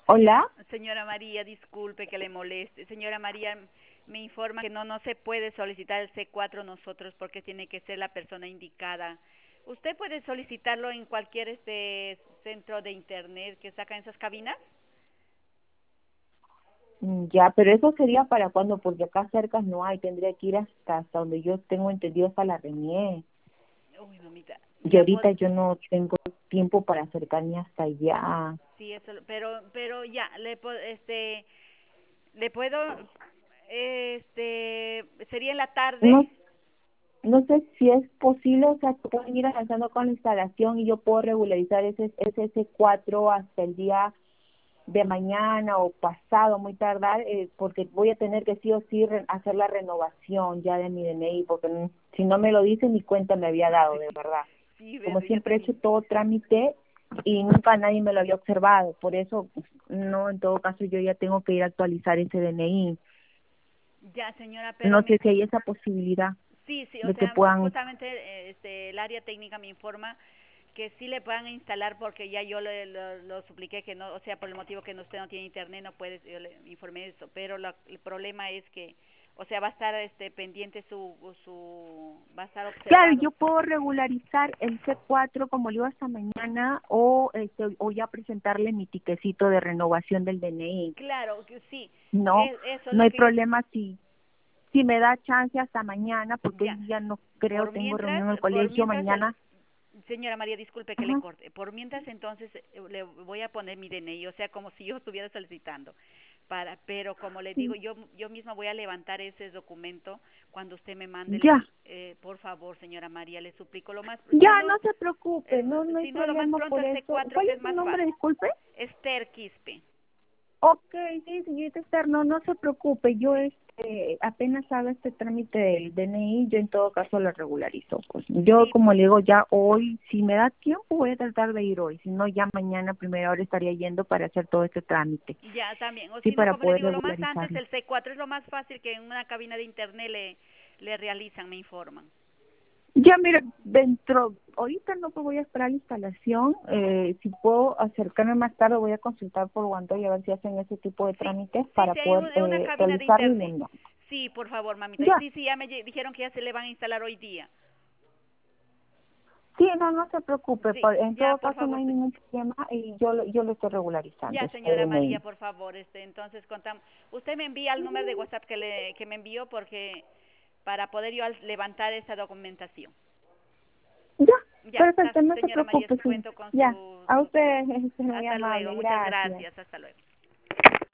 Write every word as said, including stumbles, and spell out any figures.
Señora, Hola. señora María, disculpe que le moleste. Señora María, me informa que no, no se puede solicitar el C cuatro nosotros porque tiene que ser la persona indicada. ¿Usted puede solicitarlo en cualquier este centro de internet que sacan esas cabinas? Mm, Ya, pero eso sería para cuando, porque acá cerca no hay, tendría que ir hasta, hasta donde yo tengo entendido, hasta la Reñé. Uy, mamita, Y ya pod ahorita yo no tengo tiempo para acercarme hasta allá. sí, eso, pero, pero ya, le, po- este, le puedo, este, sería en la tarde. No, no sé si es posible, o sea, que pueden ir avanzando con la instalación y yo puedo regularizar ese, ese S cuatro hasta el día de mañana o pasado, muy tardar, eh, porque voy a tener que sí o sí re- hacer la renovación ya de mi D N I, porque mm, si no me lo dice ni cuenta me había dado, de verdad. Sí, Como verde, yo siempre he hecho también. todo trámite y nunca nadie me lo había observado, por eso no, en todo caso yo ya tengo que ir a actualizar ese D N I. Ya, señora, pero No me, sé si hay esa posibilidad sí, sí, o de que sea, puedan. justamente eh, este, el área técnica me informa que sí le puedan instalar porque ya yo le, lo, lo supliqué que no, o sea, por el motivo que no, usted no tiene internet, no puede, yo le informé de eso, pero la- el problema es que, o sea, va a estar este pendiente su, su, va a estar Claro, observado. yo puedo regularizar el C cuatro como le digo hasta mañana o este, o ya presentarle mi tiquecito de renovación del D N I. Claro, que sí, No, es, eso es no lo hay que yo, problema si si me da chance hasta mañana porque ya, hoy día no creo, por tengo mientras, reunión en el por colegio mientras el, mañana. señora María, disculpe que le Ajá. corte. Por mientras, entonces, eh, le voy a poner mi D N I, o sea, como si yo estuviera solicitando. Para, pero como le digo, Sí. yo yo misma voy a levantar ese documento cuando usted me mande, Ya, el, eh, por favor, señora María, le suplico lo más, ya, si no, no se preocupe, eh, no, no hay si no lo más problema pronto por el C eso. cuatro ¿Cuál que es es su más nombre, fácil. disculpe? Esther Quispe. Ok, sí, señorita Esther, no, no se preocupe, yo Sí, este, apenas haga este trámite del D N I, yo en todo caso lo regularizo. Pues yo, sí, como le digo, ya hoy, si me da tiempo, voy a tratar de ir hoy, si no, ya mañana a primera hora estaría yendo para hacer todo este trámite, ya también. O sí, si no, para como le poder digo, lo más antes, regularizarlo. el C cuatro es lo más fácil que en una cabina de internet le, le realizan, me informan. Ya, mira, dentro, ahorita no pues voy a esperar la instalación, eh, si puedo acercarme más tarde, voy a consultar por Guanto y a ver si hacen ese tipo de Sí, trámites sí, para sí, hay poder un- hay una eh, cabina de realizarlo y le internet. envío. Sí, por favor, mamita. Ya. Sí, sí, ya me lle- dijeron que ya se le van a instalar hoy día. Sí, no, no se preocupe. Sí, Por, en ya, todo por caso, no favor, hay se- ningún problema y yo, lo- yo lo estoy regularizando. ya, Este señora María, D N I. por favor, este, entonces contamos. Usted me envía el número de WhatsApp que le que me envió porque para poder yo al- levantar esa documentación. Ya, Ya, está, perfecto, no se señora María, preocupe, sí. cuento con Ya, su, a su- usted es muy hasta amable, luego, muchas gracias. gracias, hasta luego.